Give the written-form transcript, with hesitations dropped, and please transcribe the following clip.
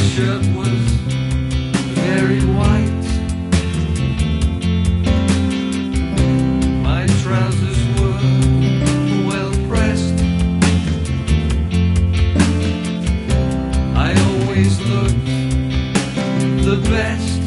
shirt was very white. My trousers were well pressed. I always looked the best.